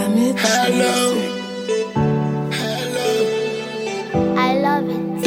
Hello. I love it.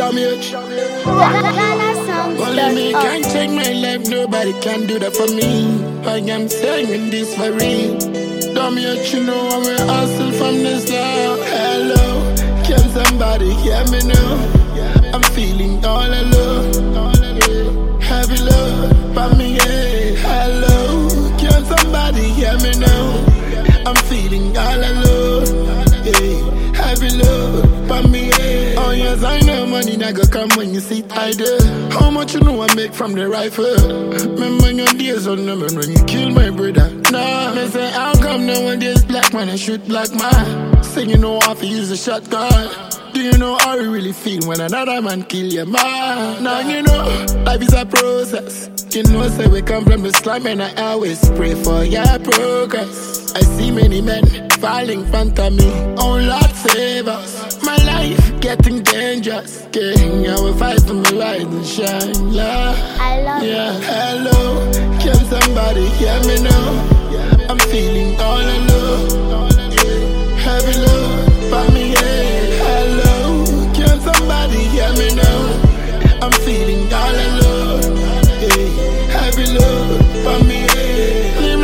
Only me can take my life, nobody can do that for me. I am saying this for real. Damn it, you know I'm a hustle from the start. Hello, can somebody hear me now? I'm feeling all alone. Heavy load by me, yeah. Hello, can somebody hear me now? I'm feeling all alone. Yeah. Heavy load by me, yeah. Oh yes, I know money that go come when you sit idle. How much you know I make from the rifle? Remember your days on them when you kill my brother. Nah, me say how come nowadays black man I shoot black man? Say you know how to use a shotgun. Do you know how you really feel when another man kill your man? Now you know, life is a process. You know, say we come from the slum and I always pray for your progress. I see many men falling in front of me. Oh Lord, save us. My life getting dangerous. King, I will fight for my rise and shine. Love. I love Yeah, hello. Can somebody hear me now? I'm feeling all alone. Heavy load by me, yeah. Hello, can somebody hear me now? I'm feeling all alone. Yeah. Heavy load by me, yeah. Live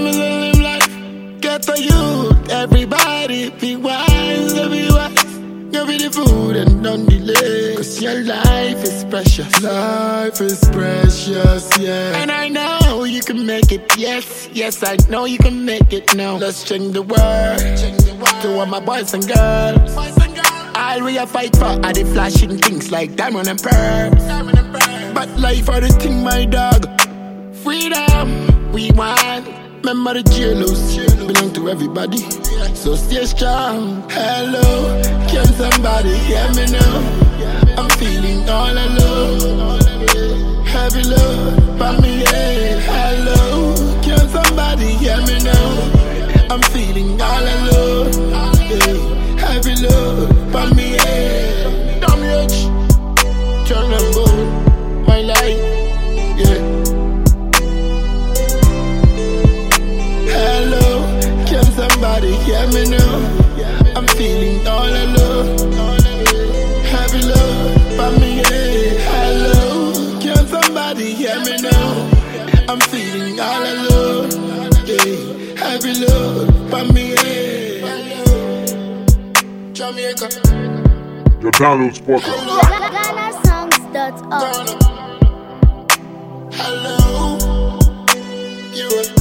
life, get the youth. Everybody be wise, be wise. Give me the food and don't delay. Cause your life is precious. Life is precious, yeah. And I know you can make it, yes. Yes, I know you can make it now. Let's change the world. To all my boys and girls. All we a fight for are the flashing things like diamond and pearls. But life are the thing, my dog. Freedom, we want. Remember the jailhouse belong to everybody, so stay strong. Hello, can somebody hear me now? I'm feeling all alone. Heavy load by me, yeah. Hello, can somebody hear me now? I'm feeling all alone. Yeah. Heavy load by me, yeah. Damn it, turn and go, my life, yeah. Somebody hear me now? I'm feeling all alone. Heavy load by me, yeah. Hello, can somebody hear me now? I'm feeling all alone. Yeah. Heavy load by me, yeah. Jamaica. Your download spot. GhanaSongs.org. Hello, you.